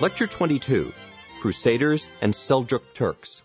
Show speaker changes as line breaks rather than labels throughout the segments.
Lecture 22, Crusaders and Seljuk Turks.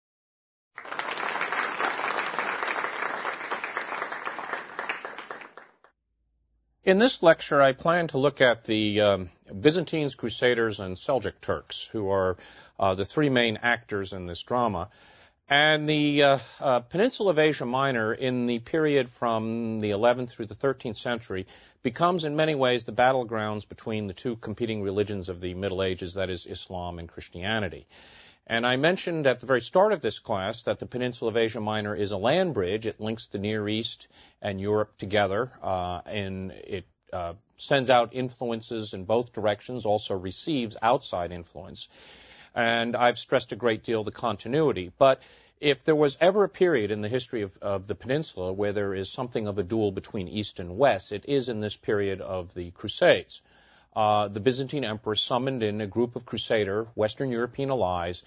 In this lecture, I plan to look at the Byzantines, Crusaders, and Seljuk Turks, who are the three main actors in this drama. And the peninsula of Asia Minor in the period from the 11th through the 13th century becomes in many ways the battlegrounds between the two competing religions of the Middle Ages, that is Islam and Christianity. And I mentioned at the very start of this class that the peninsula of Asia Minor is a land bridge. It links the Near East and Europe together, and it sends out influences in both directions, also receives outside influence. And I've stressed a great deal the continuity. But if there was ever a period in the history of the peninsula where there is something of a duel between East and West, it is in this period of the Crusades. The Byzantine emperor summoned in a group of Crusader Western European allies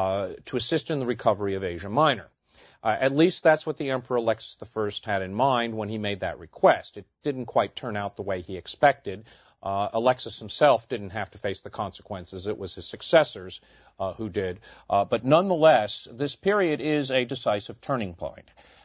to assist in the recovery of Asia Minor. At least that's what the Emperor Alexis I had in mind when he made that request. It didn't quite turn out the way he expected. Alexis himself didn't have to face the consequences. It was his successors who did. But nonetheless, this period is a decisive turning point.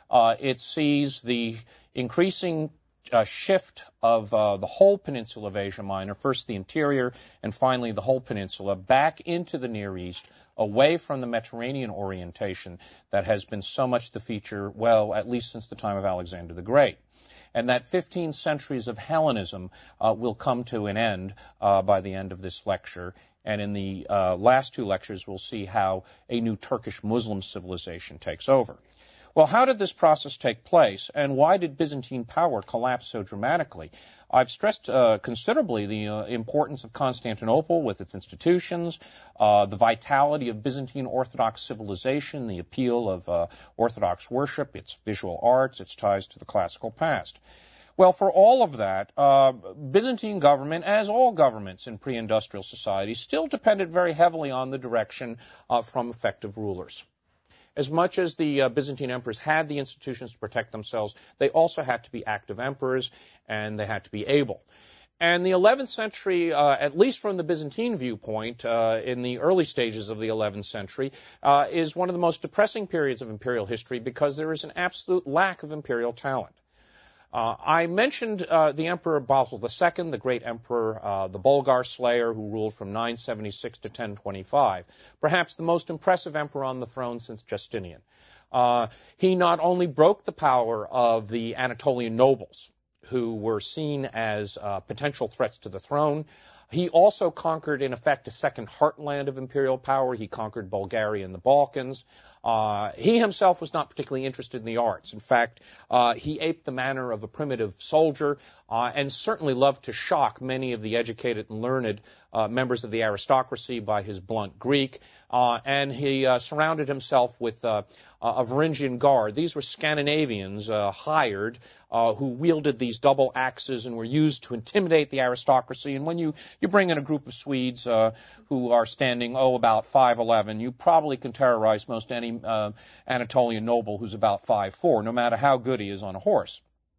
It sees the increasing shift of the whole peninsula of Asia Minor, first the interior and finally the whole peninsula, back into the Near East, away from the Mediterranean orientation that has been so much the feature, well, at least since the time of Alexander the Great. And that 15 centuries of Hellenism will come to an end by the end of this lecture. And in the last two lectures, we'll see how a new Turkish Muslim civilization takes over. Well, how did this process take place, and why did Byzantine power collapse so dramatically? I've stressed considerably the importance of Constantinople with its institutions, the vitality of Byzantine Orthodox civilization, the appeal of Orthodox worship, its visual arts, its ties to the classical past. Well, for all of that, Byzantine government, as all governments in pre-industrial society, still depended very heavily on the direction from effective rulers. As much as the Byzantine emperors had the institutions to protect themselves, they also had to be active emperors, and they had to be able. And the 11th century, at least from the Byzantine viewpoint, in the early stages of the 11th century, is one of the most depressing periods of imperial history because there is an absolute lack of imperial talent. I mentioned the Emperor Basil II, the great emperor, the Bulgar slayer who ruled from 976 to 1025, perhaps the most impressive emperor on the throne since Justinian. He not only broke the power of the Anatolian nobles, who were seen as potential threats to the throne, he also conquered, in effect, a second heartland of imperial power. He conquered Bulgaria and the Balkans. He himself was not particularly interested in the arts. In fact, he aped the manner of a primitive soldier and certainly loved to shock many of the educated and learned members of the aristocracy by his blunt Greek. And he surrounded himself with a Varangian guard. These were Scandinavians hired who wielded these double axes and were used to intimidate the aristocracy. And when you bring in a group of Swedes who are standing, about 5'11", you probably can terrorize most any Anatolian noble who's about 5'4", no matter how good he is on a horse.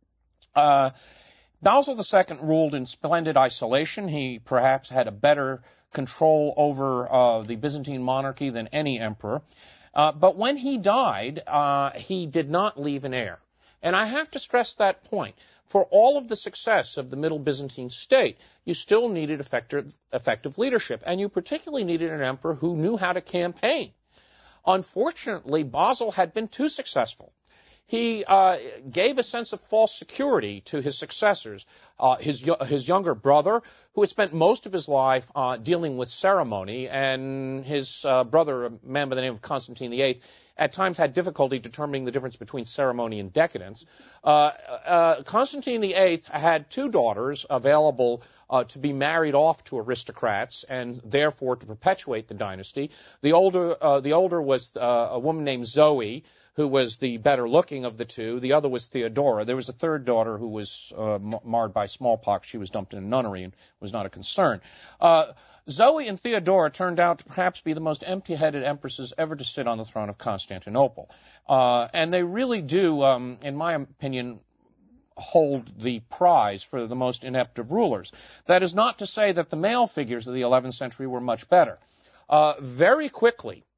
Basil II ruled in splendid isolation. He perhaps had a better control over the Byzantine monarchy than any emperor. But when he died, he did not leave an heir. And I have to stress that point. For all of the success of the Middle Byzantine state, you still needed effective leadership, and you particularly needed an emperor who knew how to campaign. Unfortunately, Basil had been too successful. He gave a sense of false security to his successors. His younger brother, who had spent most of his life dealing with ceremony, and his brother, a man by the name of Constantine VIII, at times had difficulty determining the difference between ceremony and decadence. Constantine VIII had two daughters available to be married off to aristocrats and therefore to perpetuate the dynasty. The older was a woman named Zoe, who was the better looking of the two. The other was Theodora. There was a third daughter who was marred by smallpox. She was dumped in a nunnery and was not a concern. Zoe and Theodora turned out to perhaps be the most empty-headed empresses ever to sit on the throne of Constantinople. And they really do, in my opinion, hold the prize for the most inept of rulers. That is not to say that the male figures of the 11th century were much better. Very quickly,